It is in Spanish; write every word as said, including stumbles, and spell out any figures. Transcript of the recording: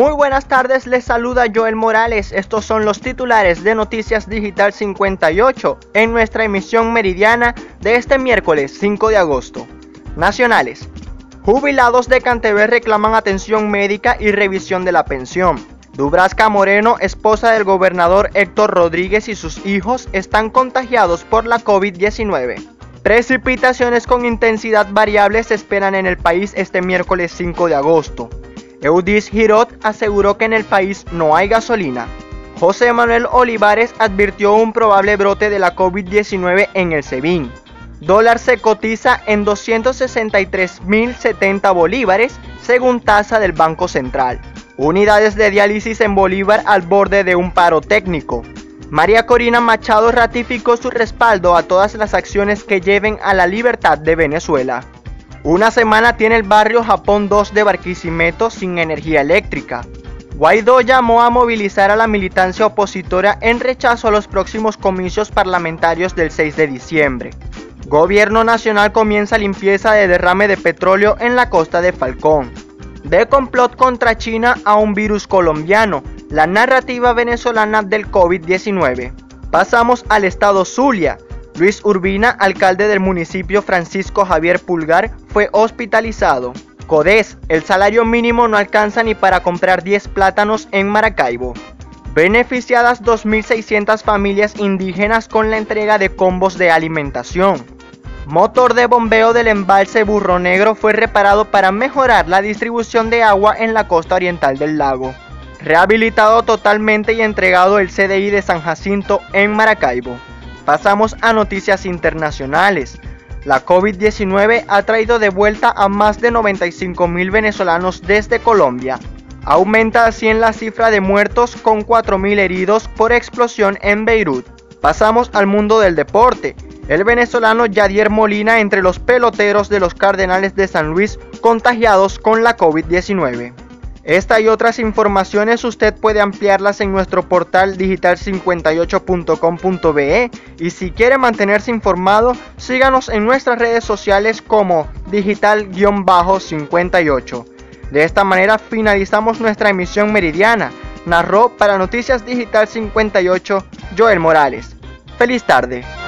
Muy buenas tardes, les saluda Joel Morales. Estos son los titulares de Noticias Digital cincuenta y ocho en nuestra emisión meridiana de este miércoles cinco de agosto. Nacionales. Jubilados de Cantebé reclaman atención médica y revisión de la pensión. Dubrasca Moreno, esposa del gobernador Héctor Rodríguez, y sus hijos están contagiados por la COVID diecinueve. Precipitaciones con intensidad variable se esperan en el país este miércoles cinco de agosto. Eudis Girot aseguró que en el país no hay gasolina. José Manuel Olivares advirtió un probable brote de la COVID diecinueve en el SEBIN. Dólar se cotiza en doscientos sesenta y tres mil setenta bolívares según tasa del Banco Central. Unidades de diálisis en Bolívar al borde de un paro técnico. María Corina Machado ratificó su respaldo a todas las acciones que lleven a la libertad de Venezuela. Una semana tiene el barrio Japón dos de Barquisimeto sin energía eléctrica. Guaidó llamó a movilizar a la militancia opositora en rechazo a los próximos comicios parlamentarios del seis de diciembre. Gobierno nacional comienza limpieza de derrame de petróleo en la costa de Falcón. De complot contra China a un virus colombiano, la narrativa venezolana del COVID diecinueve. Pasamos al estado Zulia. Luis Urbina, alcalde del municipio Francisco Javier Pulgar, fue hospitalizado. Codes, el salario mínimo no alcanza ni para comprar diez plátanos en Maracaibo. Beneficiadas dos mil seiscientas familias indígenas con la entrega de combos de alimentación. Motor de bombeo del embalse Burro Negro fue reparado para mejorar la distribución de agua en la costa oriental del lago. Rehabilitado totalmente y entregado el C D I de San Jacinto en Maracaibo. Pasamos a noticias internacionales. La COVID diecinueve ha traído de vuelta a más de noventa y cinco mil venezolanos desde Colombia. Aumenta así en la cifra de muertos con cuatro mil heridos por explosión en Beirut. Pasamos al mundo del deporte. El venezolano Yadier Molina entre los peloteros de los Cardenales de San Luis contagiados con la COVID diecinueve. Esta y otras informaciones usted puede ampliarlas en nuestro portal digital cincuenta y ocho punto com punto be y si quiere mantenerse informado, síganos en nuestras redes sociales como digital cincuenta y ocho. De esta manera finalizamos nuestra emisión meridiana. Narró para Noticias Digital cincuenta y ocho Joel Morales. Feliz tarde.